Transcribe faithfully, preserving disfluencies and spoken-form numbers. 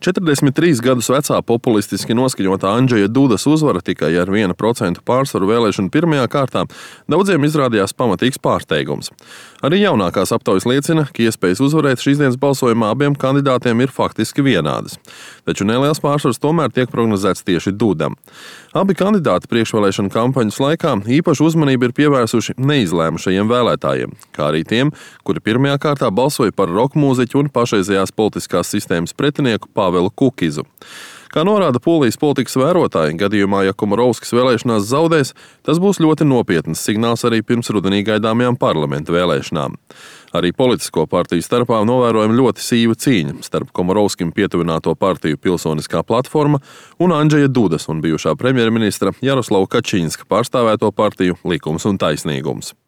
četrdesmit trīs gadus vecā populistiski noskaņotā Andžeja Dudas uzvara tikai ar viena procenta pārsvaru vēlēšanu pirmajā kārtā daudziem izrādījās pamatīgs pārsteigums. Arī jaunākās aptaujas liecina, ka iespējas uzvarēt šīs dienas balsojumā abiem kandidātiem ir faktiski vienādas. Taču neliels pārsvars tomēr tiek prognozēts tieši Dudam. Abi kandidāti priekšvēlēšanu kampaņas laikā īpašu uzmanību ir pievērsuši neizlēmušajiem vēlētājiem, kā arī tiem, kuri pirmajā kārtā balsoja par roka mūziķu un pašreizējās politiskās sistēmas pretinieku Pāvelu Kukizu. Kā norāda Polijas politikas vērotāji, gadījumā, ja Komorovskis vēlēšanās zaudēs, tas būs ļoti nopietns signāls arī pirms rudenī gaidāmajām parlamenta vēlēšanām. Arī politisko partiju starpā novērojama ļoti sīva cīņa starp Komorovskim pietuvināto partiju Pilsoniskā platforma un Andžeja Dudas un bijušā premjerministra Jaroslava Kačinska pārstāvēto partiju Likums un taisnīgums.